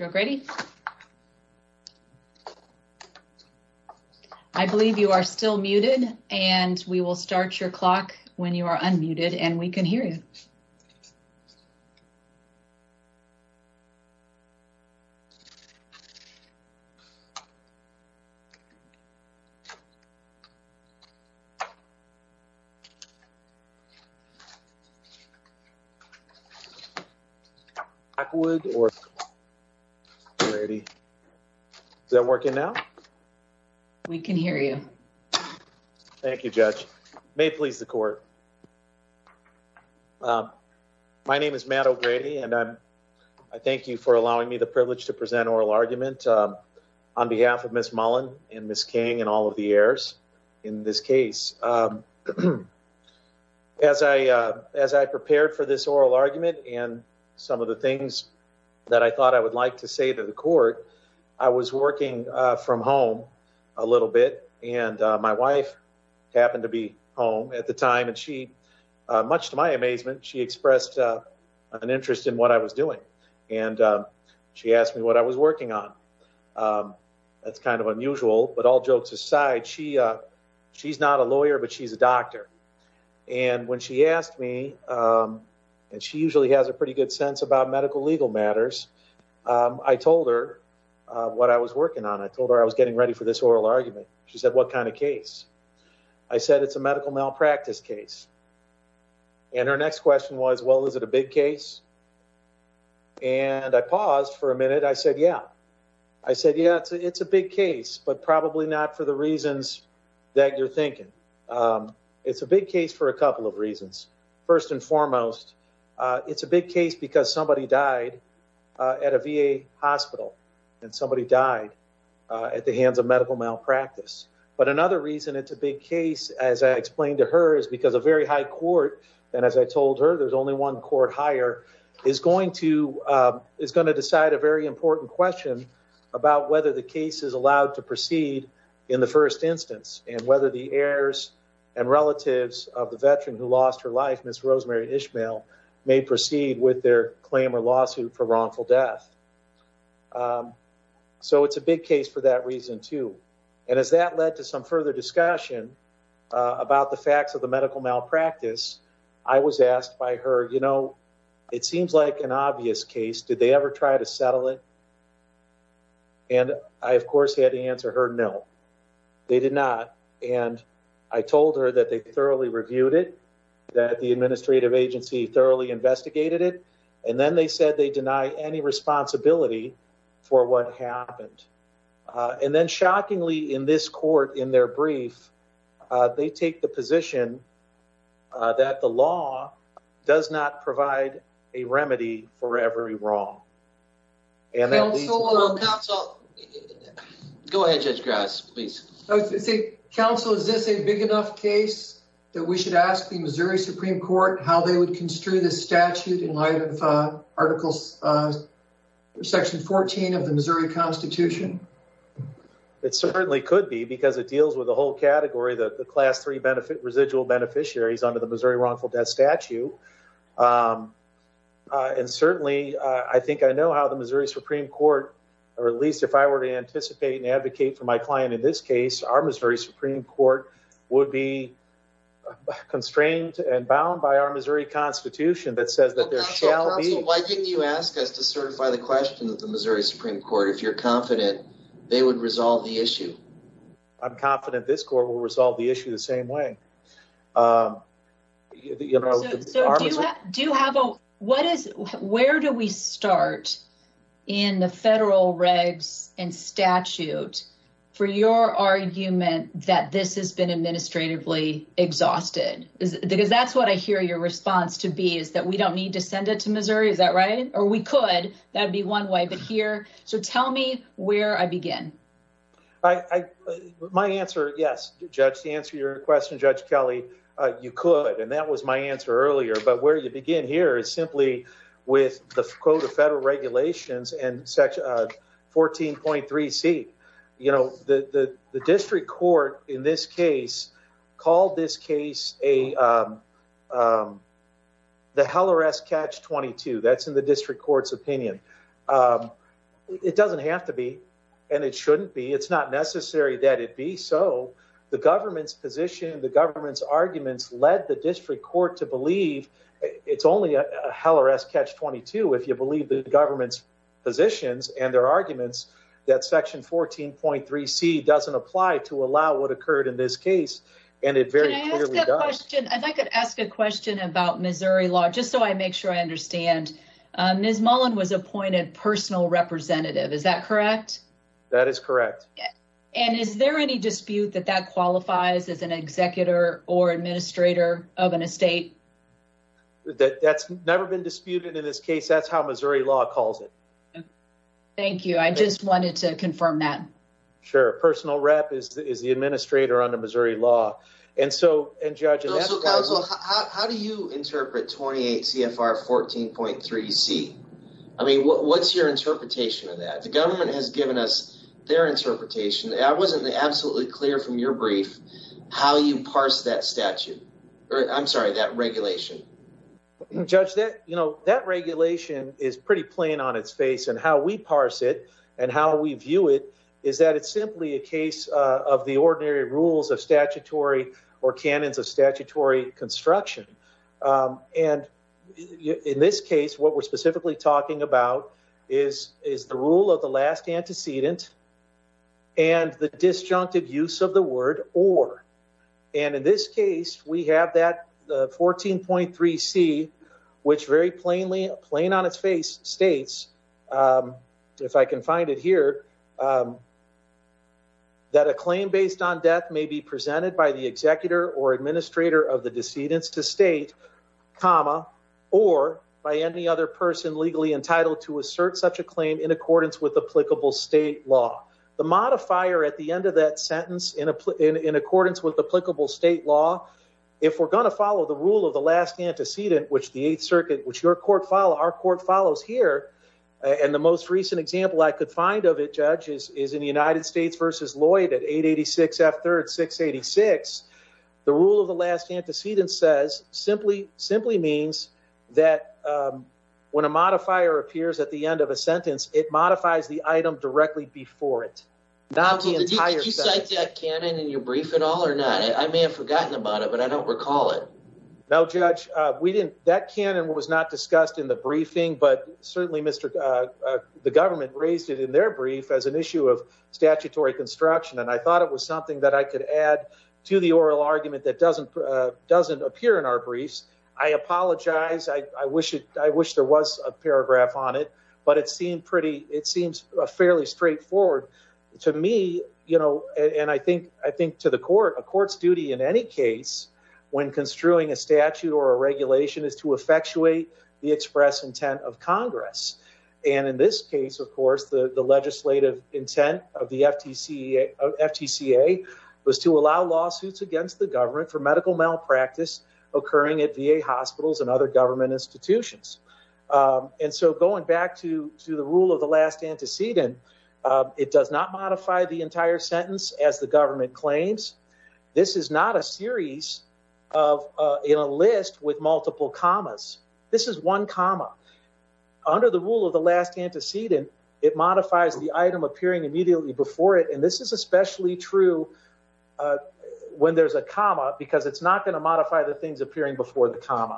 Mr. O'Grady? I believe you are still muted, and we will start your clock when you are unmuted and we can hear you. Blackwood or Grady? Is that working now? We can hear you. Thank you, Judge. May it please the court. My name is Matt O'Grady, and I thank you for allowing me the privilege to present oral argument on behalf of Ms. Mullen and Ms. King and all of the heirs in this case. As I prepared for this oral argument and some of the things that I thought I would like to say to the court, I was working from home a little bit, and my wife happened to be home at the time, and she, much to my amazement, she expressed an interest in what I was doing, and she asked me what I was working on. That's kind of unusual, but all jokes aside, she's not a lawyer, but she's a doctor. And when she asked me, and she usually has a pretty good sense about medical legal matters, I told her what I was working on. I told her I was getting ready for this oral argument. She said, "What kind of case?" I said, "It's a medical malpractice case." And her next question was, "Well, is it a big case?" And I paused for a minute. I said, "Yeah." I said, "Yeah, it's a big case, but probably not for the reasons that you're thinking. It's a big case for a couple of reasons. First and foremost, it's a big case because somebody died at a VA hospital, and somebody died at the hands of medical malpractice. But another reason it's a big case, as I explained to her, is because a very high court, and as I told her, there's only one court higher, is going to decide a very important question about whether the case is allowed to proceed in the first instance, and whether the heirs and relatives of the veteran who lost her life, Ms. Rosemary Ishmael, may proceed with their claim or lawsuit for wrongful death. So it's a big case for that reason too. And as that led to some further discussion about the facts of the medical malpractice, I was asked by her, "You know, it seems like an obvious case. Did they ever try to settle it?" And I, of course, had to answer her, no, they did not. And I told her that they thoroughly reviewed it, that the administrative agency thoroughly investigated it, and then they said they deny any responsibility for what happened. And then shockingly, in this court, in their brief, they take the position that the law does not provide a remedy for every wrong. And that Counsel, go ahead, Judge Grass, please. I was say, counsel, is this a big enough case that we should ask the Missouri Supreme Court how they would construe this statute in light of Section 14 of the Missouri Constitution? It certainly could be, because it deals with the whole category, the Class 3 residual beneficiaries under the Missouri Wrongful Death Statute. And certainly, I think I know how the Missouri Supreme Court, or at least if I were to anticipate and advocate for my client in this case, our Missouri Supreme Court would be constrained and bound by our Missouri Constitution that says that there shall be. Why didn't you ask us to certify the question of the Missouri Supreme Court if you're confident they would resolve the issue? I'm confident this court will resolve the issue the same way. Where do we start in the federal regs and statute for your argument that this has been administratively exhausted? Because that's what I hear your response to be, is that we don't need to send it to Missouri. Is that right? Or we could, that'd be one way, but here, so tell me where I begin. My answer, yes, Judge, to answer your question, Judge Kelly, you could, and that was my answer earlier, but where you begin here is simply with the Code of Federal Regulations and Section 14.3C. You know, the district court in this case called this case the Heller S. Catch-22. That's in the district court's opinion. It doesn't have to be, and it shouldn't be. It's not necessary that it be so. The government's position, the government's arguments led the district court to believe it's only a Heller-esque catch-22 if you believe the government's positions and their arguments that Section 14.3c doesn't apply to allow what occurred in this case, and it very clearly does. If I could ask a question about Missouri law, just so I make sure I understand. Ms. Mullen was appointed personal representative. Is that correct? That is correct. And is there any dispute that that qualifies as an executor or administrator of an estate? That's never been disputed in this case. That's how Missouri law calls it. Thank you. I just wanted to confirm that. Sure. Personal rep is the administrator under Missouri law. And Judge, and that's so counsel, how do you interpret 28 CFR 14.3c? I mean, what's your interpretation of that? The government has given us their interpretation. I wasn't absolutely clear from your brief how you parse that statute, or I'm sorry, that regulation. Judge, that regulation is pretty plain on its face, and how we parse it and how we view it is that it's simply a case of the ordinary rules of statutory or canons of statutory construction. And in this case, what we're specifically talking about is the rule of the last antecedent and the disjunctive use of the word or. And in this case, we have that 14.3c, which very plain on its face states, if I can find it here, that a claim based on death may be presented by the executor or administrator of the decedent's estate, comma, or by any other person legally entitled to assert such a claim in accordance with applicable state law. The modifier at the end of that sentence, in accordance with applicable state law, if we're going to follow the rule of the last antecedent, which the Eighth Circuit, which our court follows here, and the most recent example I could find of it, Judge, is in the United States versus Lloyd at 886 F. 3rd 686. The rule of the last antecedent says simply means that when a modifier appears at the end of a sentence, it modifies the item directly before it, not the entire sentence. Did you cite that canon in your brief at all or not? I may have forgotten about it, but I don't recall it. No, Judge, we didn't. That canon was not discussed in the briefing, but certainly the government raised it in their brief as an issue of statutory construction, and I thought it was something that I could add to the oral argument that doesn't appear in our briefs. I apologize. I wish there was a paragraph on it, but it seems fairly straightforward to me. And I think to the court, a court's duty in any case, when construing a statute or a regulation, is to effectuate the express intent of Congress. And in this case, of course, the legislative intent of the FTCA was to allow lawsuits against the government for medical malpractice occurring at VA hospitals and other government institutions. And so going back to the rule of the last antecedent, it does not modify the entire sentence as the government claims. This is not a series in a list with multiple commas. This is one comma. Under the rule of the last antecedent, it modifies the item appearing immediately before it, and this is especially true when there's a comma, because it's not going to modify the things appearing before the comma.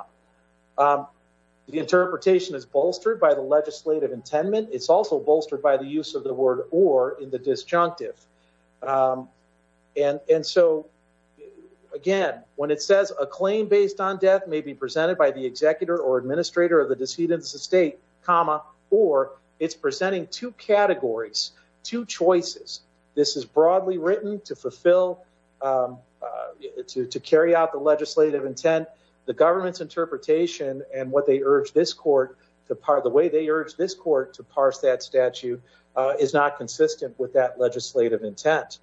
The interpretation is bolstered by the legislative intendment. It's also bolstered by the use of the word or in the disjunctive. And so, again, when it says a claim based on death may be presented by the executor or administrator of the decedent's estate, comma, or it's presenting two categories, two choices. This is broadly written to fulfill, to carry out the legislative intent. The government's interpretation and what they urge this court the way they urge this court to parse that statute is not consistent with that legislative intent.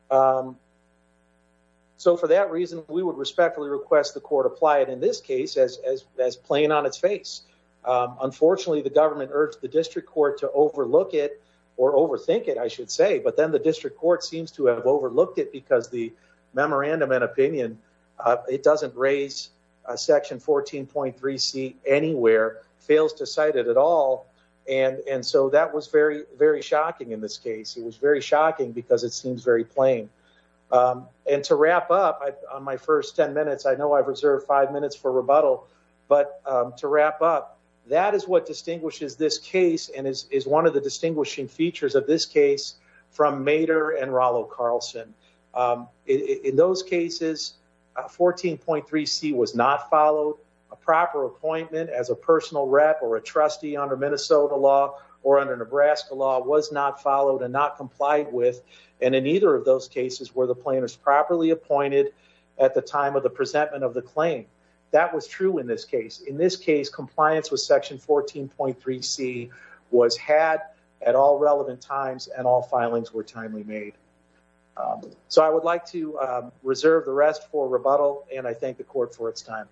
So for that reason, we would respectfully request the court apply it in this case as plain on its face. Unfortunately, the government urged the district court to overlook it, or overthink it, I should say, but then the district court seems to have overlooked it because the memorandum and opinion, it doesn't raise section 14.3c anywhere, fails to cite it at all, And so that was very, very shocking in this case. It was very shocking because it seems very plain. And to wrap up, on my first 10 minutes, I know I've reserved 5 minutes for rebuttal, but to wrap up, that is what distinguishes this case and is one of the distinguishing features of this case from Mader and Rollo Carlson. In those cases, 14.3C was not followed. A proper appointment as a personal rep or a trustee under Minnesota law or under Nebraska law was not followed and not complied with. And in either of those cases were the plaintiffs properly appointed at the time of the presentment of the claim. That was true in this case. In this case, compliance with section 14.3C was had at all relevant times and all filings were timely made. So I would like to reserve the rest for rebuttal, and I thank the court for its time.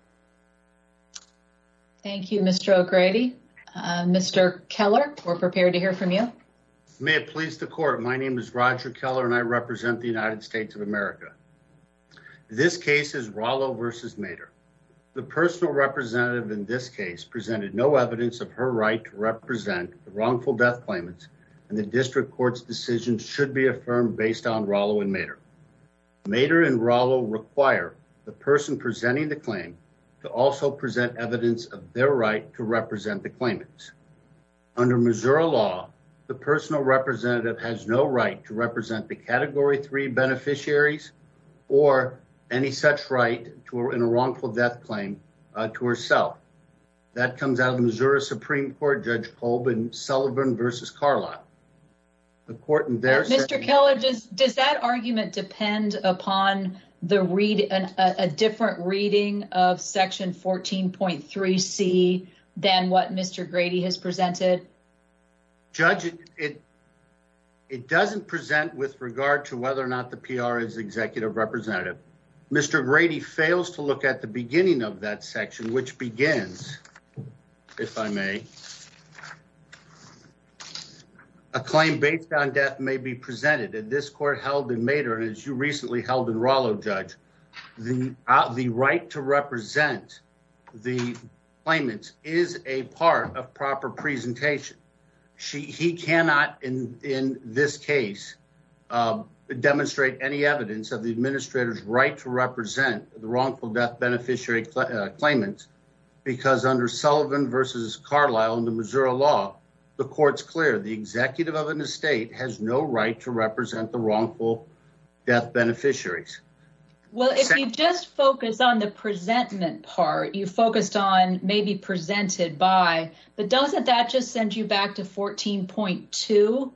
Thank you, Mr. O'Grady. Mr. Keller, we're prepared to hear from you. May it please the court, my name is Roger Keller and I represent the United States of America. This case is Rollo versus Mader. The personal representative in this case presented no evidence of her right to represent the wrongful death claimants, and the district court's decision should be affirmed based on Rollo and Mader. Mader and Rollo require the person presenting the claim to also present evidence of their right to represent the claimants. Under Missouri law, the personal representative has no right to represent the Category 3 beneficiaries or any such right in a wrongful death claim to herself. That comes out of the Missouri Supreme Court, Judge Kolb and Sullivan versus Carlisle. The court in there Mr. Keller, does that argument depend upon a different reading of section 14.3C than what Mr. Grady has presented? Judge, it doesn't present with regard to whether or not the PR is executive representative. Mr. Grady fails to look at the beginning of that section, which begins, if I may, a claim based on death may be presented. And this court held in Mader, and as you recently held in Rollo, Judge, the right to represent the claimants is a part of proper presentation. He cannot, in this case, demonstrate any evidence of the administrator's right to represent the wrongful death beneficiary claimants, because under Sullivan versus Carlisle in the Missouri law, the court's clear. The executive of an estate has no right to represent the wrongful death beneficiaries. Well, if you just focus on the presentment part, you focused on maybe presented by, but doesn't that just send you back to 14.2?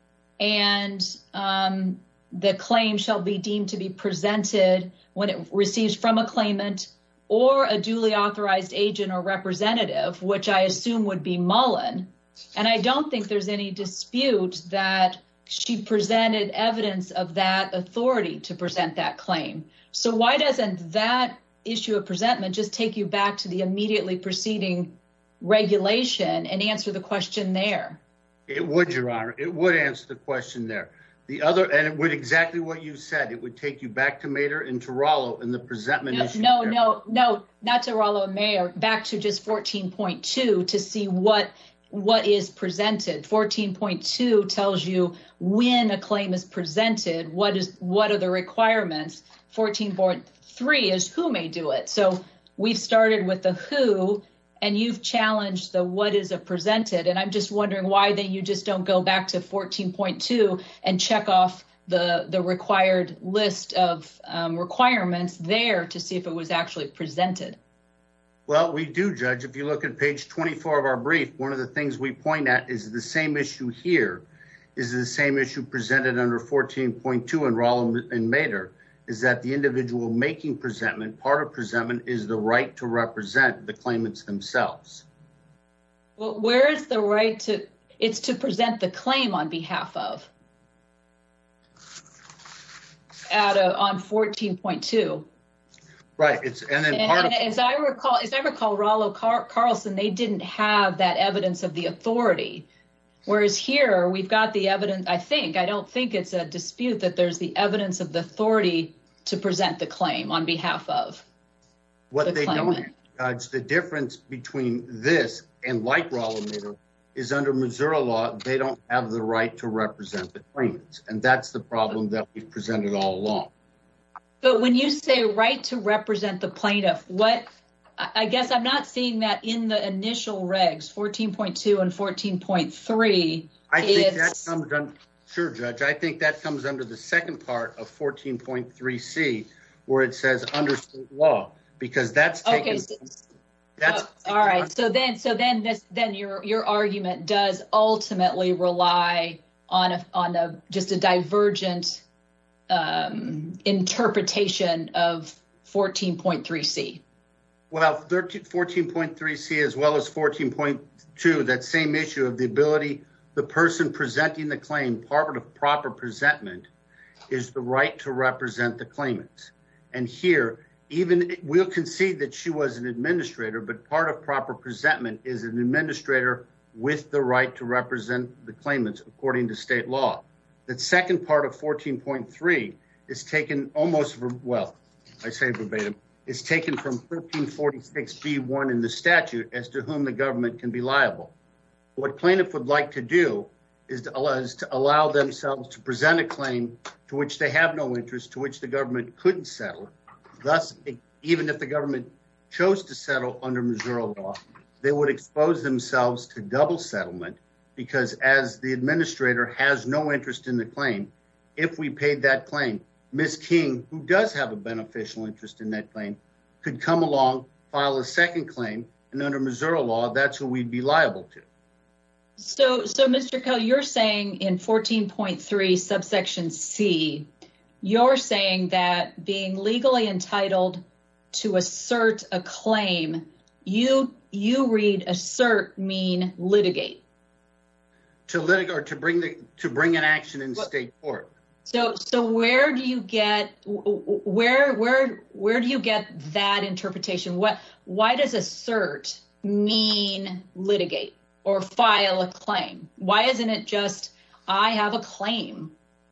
And the claim shall be deemed to be presented when it receives from a claimant or a duly authorized agent or representative, which I assume would be Mullen. And I don't think there's any dispute that she presented evidence of that authority to present that claim. So why doesn't that issue of presentment just take you back to the immediately preceding regulation and answer the question there? It would, Your Honor. It would answer the question there. And it would exactly what you said. It would take you back to Mader and to Rollo in the presentment issue. No, not to Rollo and Mader, back to just 14.2 to see what is presented. 14.2 tells you when a claim is presented, what are the requirements. 14.3 is who may do it. So we've started with the who, and you've challenged the what is a presented. And I'm just wondering why then you just don't go back to 14.2 and check off the required list of requirements there to see if it was actually presented. Well, we do, Judge. If you look at page 24 of our brief, one of the things we point at is the same issue here, is the same issue presented under 14.2 in Rollo and Mader, is that the individual making presentment, part of presentment, is the right to represent the claimants themselves. Well, where is the right to, it's to present the claim on behalf of, on 14.2. Right. As I recall, Rollo Carlson, they didn't have that evidence of the authority. Whereas here we've got the evidence. I don't think it's a dispute that there's the evidence of the authority to present the claim on behalf of what they claimant. Don't, Judge, the difference between this and like Rollo and Mader is under Missouri law, they don't have the right to represent the claimants. And that's the problem that we've presented all along. But when you say right to represent the plaintiff, I guess I'm not seeing that in the initial regs, 14.2 and 14.3. I think that comes under, sure, Judge. I think that comes under the second part of 14.3C, where it says under state law, because that's taken. Okay. All right. So then your argument does ultimately rely on just a divergent interpretation of 14.3C. Well, 14.3C as well as 14.2, that same issue of the ability, the person presenting the claim, part of proper presentment is the right to represent the claimants. And here, even we'll concede that she was an administrator, but part of proper presentment is an administrator with the right to represent the claimants according to state law. The second part of 14.3 is taken almost, well, I say verbatim, is taken from 1346B1 in the statute as to whom the government can be liable. What plaintiff would like to do is to allow themselves to present a claim to which they have no interest, to which the government couldn't settle. Thus, even if the government chose to settle under Missouri law, they would expose themselves to double settlement because as the administrator has no interest in the claim, if we paid that claim, Ms. King, who does have a beneficial interest in that claim, could come along, file a second claim, and under Missouri law, that's who we'd be liable to. So Mr. Keller, you're saying in 14.3 subsection C, you're saying that being legally entitled to assert a claim, you read assert mean litigate. To litigate or to bring an action in state court. So where do you get that interpretation? Why does assert mean litigate or file a claim? Why isn't it just I have a claim?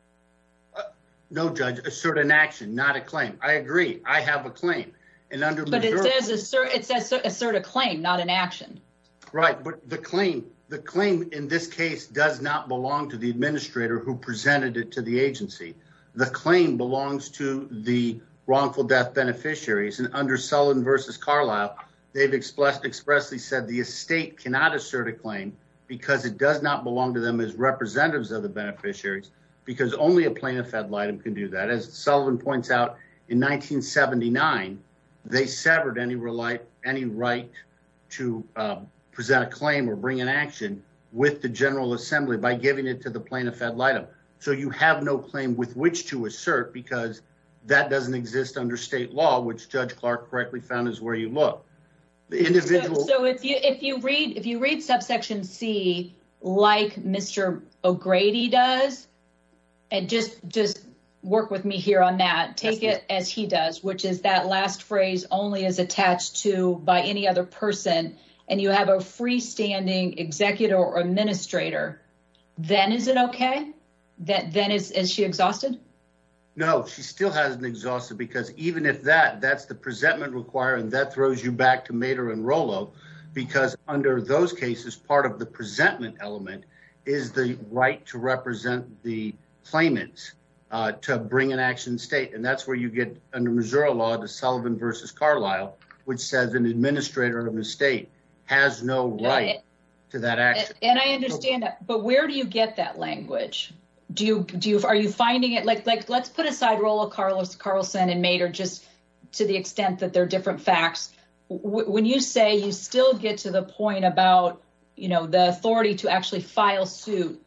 No, Judge, assert an action, not a claim. I agree. I have a claim. And under but Missouri, it says assert a claim, not an action. Right, but the claim in this case does not belong to the administrator who presented it to the agency. The claim belongs to the wrongful death beneficiaries. And under Sullivan versus Carlisle, they've expressly said the estate cannot assert a claim because it does not belong to them as representatives of the beneficiaries, because only a plaintiff ad litem can do that. As Sullivan points out, in 1979, they severed any right to present a claim or bring an action with the General Assembly by giving it to the plaintiff ad litem. So you have no claim with which to assert because that doesn't exist under state law, which Judge Clark correctly found is where you look. The individual. So if you read subsection C like Mr. O'Grady does, and just work with me here on that, take it as he does, which is that last phrase only is attached to by any other person, and you have a freestanding executor or administrator, then is it okay? Then is she exhausted? No, she still hasn't exhausted because even if that's the presentment required, and that throws you back to Mader and Rollo, because under those cases, part of the presentment element is the right to represent the claimants to bring an action state. And that's where you get under Missouri law to Sullivan versus Carlisle, which says an administrator of the state has no right to that action. And I understand that, but where do you get that language? Are you finding it like let's put aside Rollo, Carlson, and Mader just to the extent that they're different facts. When you say you still get to the point about, the authority to actually file suit,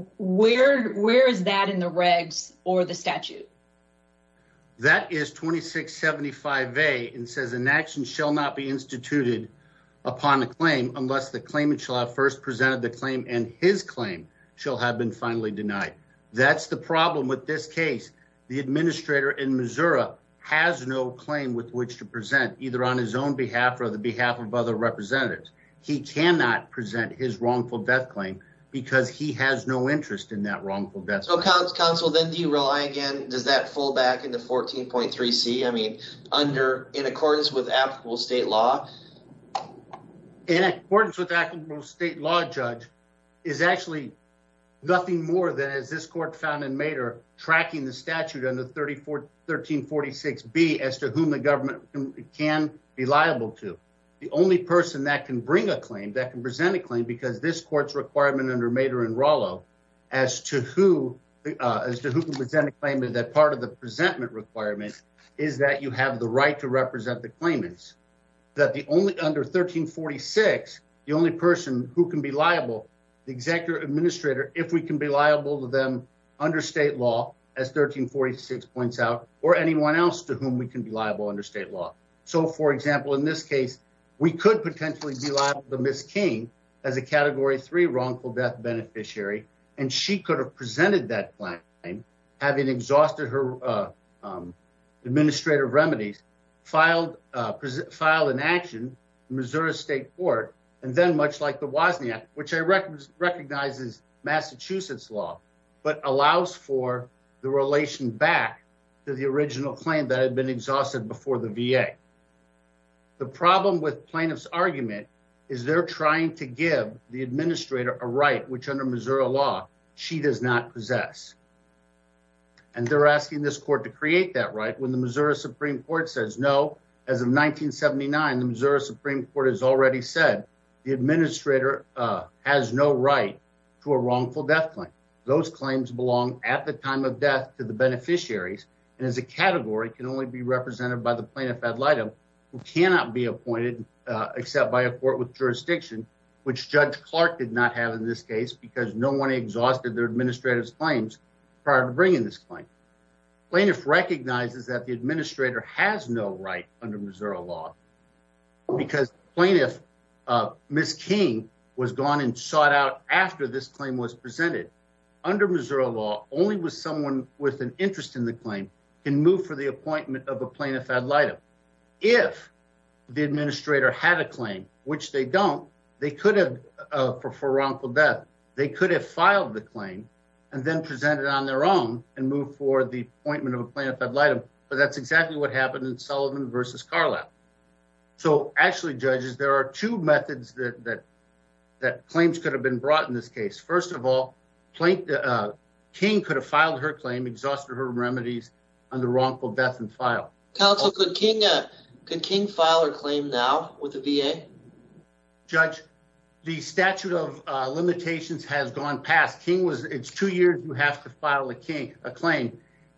where is that in the regs or the statute? That is 2675A and says an action shall not be instituted upon a claim unless the claimant shall have first presented the claim and his claim shall have been finally denied. That's the problem with this case. The administrator in Missouri has no claim with which to present, either on his own behalf or the behalf of other representatives. He cannot present his wrongful death claim because he has no interest in that wrongful death claim. So, counsel, then do you rely again, does that fall back into 14.3C? I mean, in accordance with applicable state law? In accordance with applicable state law, Judge, is actually nothing more than, as this court found in Mader, tracking the statute under 1346B as to whom the government can be liable to. The only person that can bring a claim, that can present a claim, because this court's requirement under Mader and Rollo as to who can present a claim, is that part of the presentment requirement is that you have the right to represent the claimants. That under 1346, the only person who can be liable, the executive administrator, if we can be liable to them under state law, as 1346 points out, or anyone else to whom we can be liable under state law. So, for example, in this case, we could potentially be liable to Ms. King as a Category 3 wrongful death beneficiary, and she could have presented that claim, having exhausted her administrative remedies, filed an action in Missouri State Court, and then, much like the Wozniak, which I recognize as Massachusetts law, but allows for the relation back to the original claim that had been exhausted before the VA. The problem with plaintiff's argument is they're trying to give the administrator a right, which under Missouri law, she does not possess. And they're asking this court to create that right when the Missouri Supreme Court says no. As of 1979, the Missouri Supreme Court has already said the administrator has no right to a wrongful death claim. Those claims belong at the time of death to the beneficiaries, and as a category can only be represented by the plaintiff ad litem, who cannot be appointed except by a court with jurisdiction, which Judge Clark did not have in this case because no one exhausted their administrative claims prior to bringing this claim. Plaintiff recognizes that the administrator has no right under Missouri law because plaintiff, Ms. King, was gone and sought out after this claim was presented. Under Missouri law, only with someone with an interest in the claim can move for the appointment of a plaintiff ad litem. If the administrator had a claim, which they don't, they could have, for wrongful death, they could have filed the claim and then presented on their own and moved for the appointment of a plaintiff ad litem. But that's exactly what happened in Sullivan versus Carlisle. So actually, judges, there are two methods that claims could have been brought in this case. First of all, King could have filed her claim, exhausted her remedies under wrongful death and file. Counsel, could King file her claim now with the VA? Judge, the statute of limitations has gone past. It's 2 years you have to file a claim.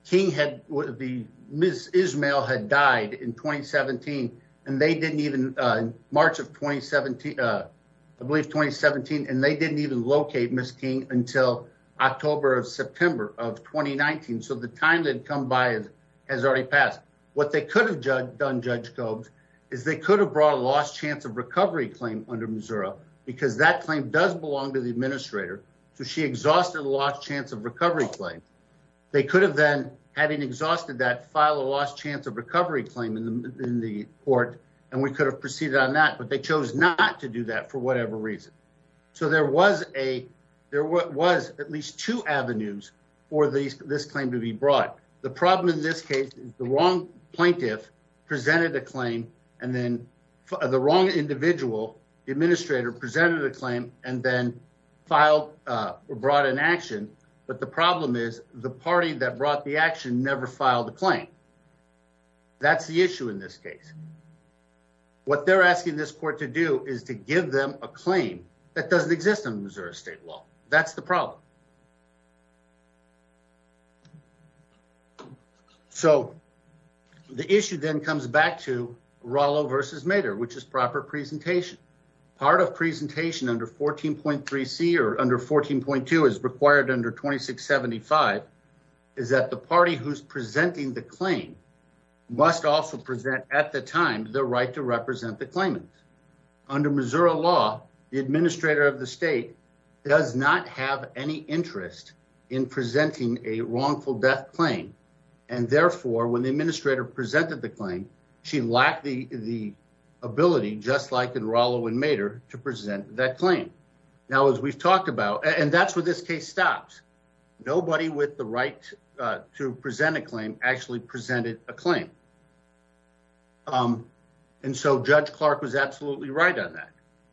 Ms. Ismail had died in 2017, and they didn't even, March of 2017, I believe 2017, and they didn't even locate Ms. King until September of 2019. So the time that had come by has already passed. What they could have done, Judge Cobes, is they could have brought a lost chance of recovery claim under Missouri because that claim does belong to the administrator. So she exhausted a lost chance of recovery claim. They could have then, having exhausted that, filed a lost chance of recovery claim in the court, and we could have proceeded on that. But they chose not to do that for whatever reason. So there was at least two avenues for this claim to be brought. The problem in this case is the wrong plaintiff presented a claim, and then the wrong individual, the administrator, presented a claim and then filed or brought an action. But the problem is the party that brought the action never filed a claim. That's the issue in this case. What they're asking this court to do is to give them a claim that doesn't exist under Missouri state law. That's the problem. So the issue then comes back to Rollo versus Mader, which is proper presentation. Part of presentation under 14.3C or under 14.2 is required under 2675 is that the party who's presenting the claim must also present at the time the right to represent the claimant. Under Missouri law, the administrator of the state does not have any interest in presenting a wrongful death claim. And therefore, when the administrator presented the claim, she lacked the ability, just like in Rollo and Mader, to present that claim. Now, as we've talked about, and that's where this case stops. Nobody with the right to present a claim actually presented a claim. And so Judge Clark was absolutely right on that.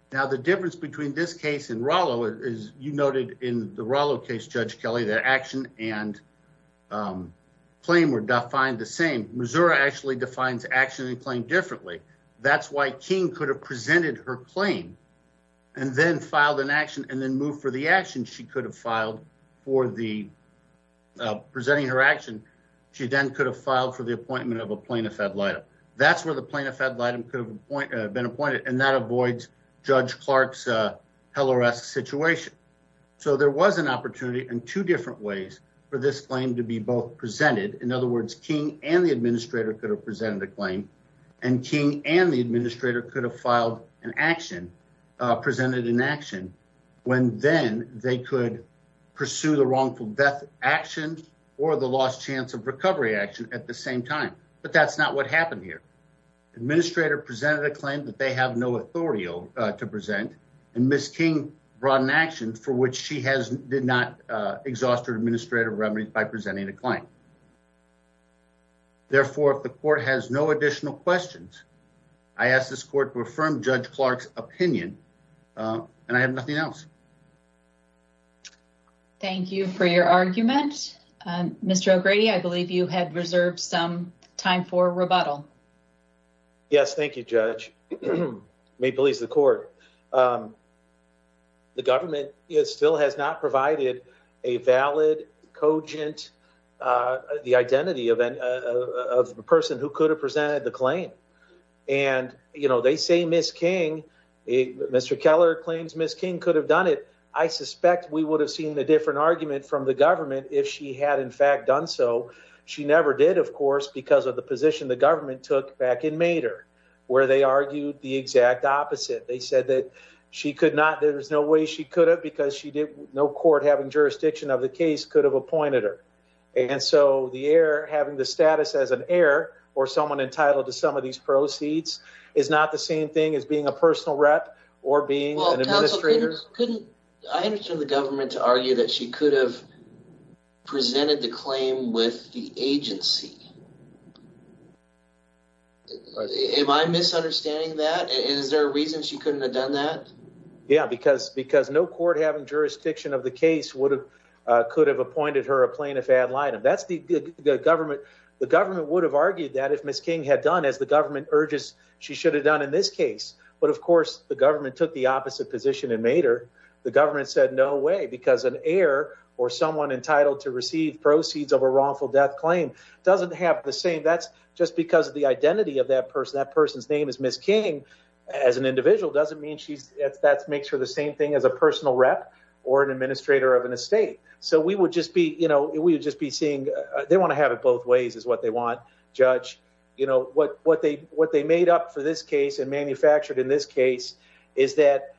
Now, the difference between this case and Rollo is you noted in the Rollo case, Judge Kelly, that action and claim were defined the same. Missouri actually defines action and claim differently. That's why King could have presented her claim and then filed an action and then moved for the action she could have filed for the presenting her action. She then could have filed for the appointment of a plaintiff ad litem. That's where the plaintiff ad litem could have been appointed, and that avoids Judge Clark's Heller-esque situation. So there was an opportunity in two different ways for this claim to be both presented. In other words, King and the administrator could have presented a claim, and King and the administrator could have filed an action, presented an action, when then they could pursue the wrongful death action or the lost chance of recovery action at the same time. But that's not what happened here. Administrator presented a claim that they have no authority to present, and Ms. King brought an action for which she did not exhaust her administrative remedies by presenting a claim. Therefore, if the court has no additional questions, I ask this court to affirm Judge Clark's opinion, and I have nothing else. Thank you for your argument. Mr. O'Grady, I believe you had reserved some time for rebuttal. Yes, thank you, Judge. May it please the court. The government still has not provided a valid, cogent, the identity of the person who could have presented the claim. And, they say Ms. King, Mr. Keller claims Ms. King could have done it. I suspect we would have seen a different argument from the government if she had in fact done so. She never did, of course, because of the position the government took back in Mader, where they argued the exact opposite. They said that she could not, there was no way she could have, because no court having jurisdiction of the case could have appointed her. And so the heir having the status as an heir or someone entitled to some of these proceeds is not the same thing as being a personal rep or being an administrator. Couldn't I understand the government to argue that she could have presented the claim with the agency? Am I misunderstanding that? Is there a reason she couldn't have done that? Yeah, because no court having jurisdiction of the case could have appointed her a plaintiff ad litem. That's the government. The government would have argued that if Ms. King had done as the government urges she should have done in this case. But of course, the government took the opposite position and made her. The government said no way, because an heir or someone entitled to receive proceeds of a wrongful death claim doesn't have the same. That's just because of the identity of that person. That person's name is Ms. King as an individual doesn't mean that makes her the same thing as a personal rep or an administrator of an estate. So we would just be, seeing they want to have it both ways is what they want, Judge. What they made up for this case and manufactured in this case is that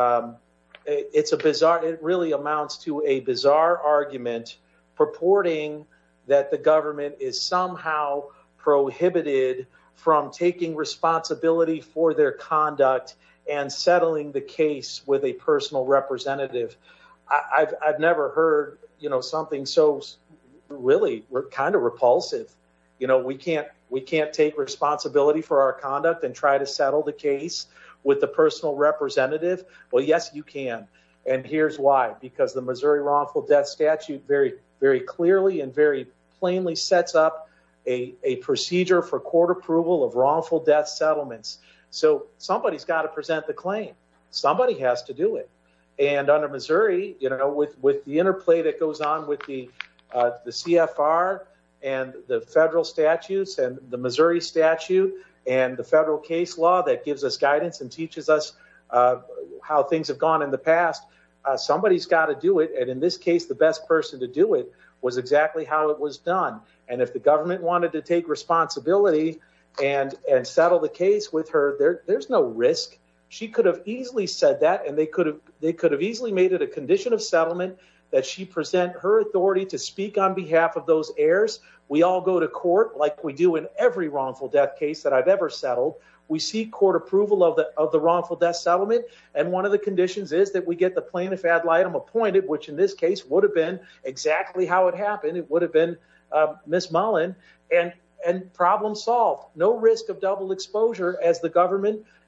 it really amounts to a bizarre argument purporting that the government is somehow prohibited from taking responsibility for their conduct and settling the case with a personal representative. I've never heard, something so really kind of repulsive. We can't take responsibility for our conduct and try to settle the case with the personal representative. Well, yes, you can. And here's why. Because the Missouri wrongful death statute very, very clearly and very plainly sets up a procedure for court approval of wrongful death settlements. So somebody's got to present the claim. Somebody has to do it. And under Missouri, with the interplay that goes on with the CFR and the federal statutes and the Missouri statute and the federal case law that gives us guidance and teaches us how things have gone in the past, somebody's got to do it. And in this case, the best person to do it was exactly how it was done. And if the government wanted to take responsibility and settle the case with her, there's no risk. She could have easily said that, and they could have easily made it a condition of settlement that she present her authority to speak on behalf of those heirs. We all go to court like we do in every wrongful death case that I've ever settled. We seek court approval of the wrongful death settlement, and one of the conditions is that we get the plaintiff ad litem appointed, which in this case would have been exactly how it happened. It would have been Ms. Mullen, and problem solved. No risk of double exposure, as the government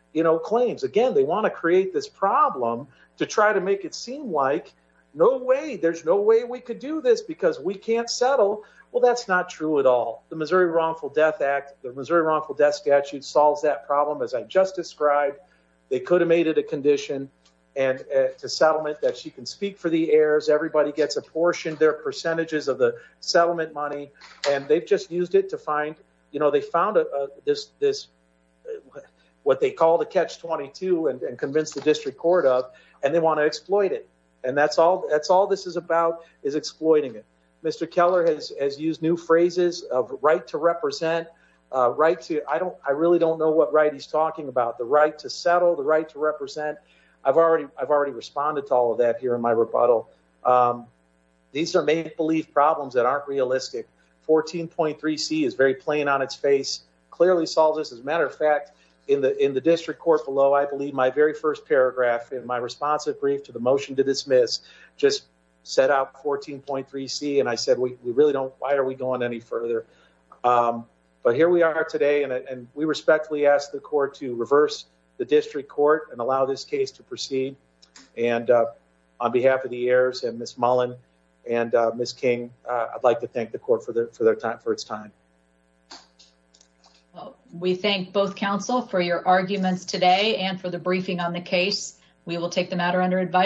claims. Again, they want to create this problem to try to make it seem like there's no way we could do this because we can't settle. Well, that's not true at all. The Missouri Wrongful Death Act, the Missouri Wrongful Death Statute solves that problem as I just described. They could have made it a condition and to settlement that she can speak for the heirs. Everybody gets a portion, their percentages of the settlement money, and they've just used it to find, they found this what they call the catch-22 and convince the district court of, and they want to exploit it. And that's all this is about, is exploiting it. Mr. Keller has used new phrases of right to represent, right to, I really don't know what right he's talking about. The right to settle, the right to represent. I've already responded to all of that here in my rebuttal. These are make-believe problems that aren't realistic. 14.3C is very plain on its face, clearly solves this. As a matter of fact, in the district court below, I believe my very first paragraph in my responsive brief to the motion to dismiss just set out 14.3C, and I said we really don't. Why are we going any further? But here we are today, and we respectfully ask the court to reverse the district court and allow this case to proceed. And on behalf of the heirs and Ms. Mullen and Ms. King, I'd like to thank the court for its time. Well, we thank both counsel for your arguments today and for the briefing on the case. We will take the matter under advisement.